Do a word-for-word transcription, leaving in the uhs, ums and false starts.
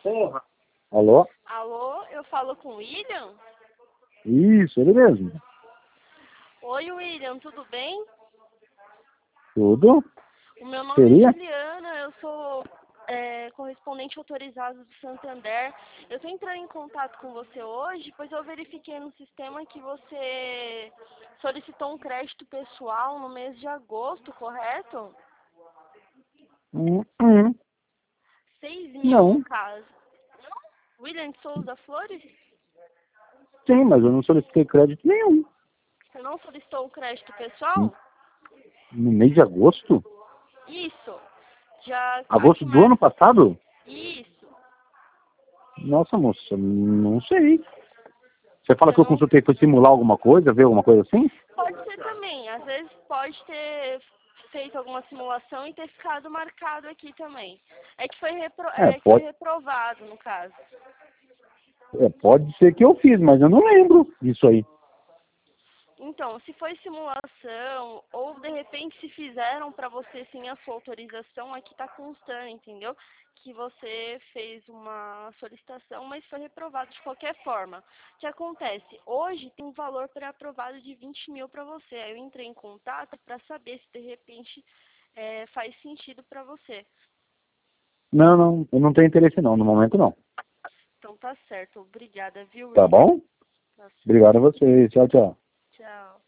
Porra. Alô? Alô, eu falo com o William? Isso, ele mesmo. Oi, William, tudo bem? Tudo? O meu nome Seria? é Juliana, eu sou é, correspondente autorizado do Santander. Eu estou entrando em contato com você hoje, pois eu verifiquei no sistema que você solicitou um crédito pessoal no mês de agosto, correto? Hum, hum. Seis mil Não. no caso. William de Souza Flores? Sim, mas eu não solicitei crédito nenhum. Você não solicitou um crédito Hum, pessoal? No mês de agosto? Isso. Já Agosto aqui do ano mais. passado? Isso. Nossa, moça, não sei. Você fala Você que eu não. consultei foi simular alguma coisa, ver alguma coisa assim? Pode ser também. Às vezes pode ter feito alguma simulação e ter ficado marcado aqui também. É que foi, repro... É, é que foi pode, reprovado, no caso. é, pode ser que eu fiz, mas eu não lembro disso aí. Então, se foi simulação ou de repente se fizeram para você sem a sua autorização, aqui está constando, entendeu? Que você fez uma solicitação, mas foi reprovado de qualquer forma. O que acontece? Hoje tem um valor pré-aprovado de vinte mil para você. Aí eu entrei em contato para saber se de repente é, faz sentido para você. Não, não, eu não tenho interesse não, no momento não. Então tá certo. Obrigada, viu, Tá William? bom? Tá certo. Obrigado a vocês. Tchau, tchau. Tchau.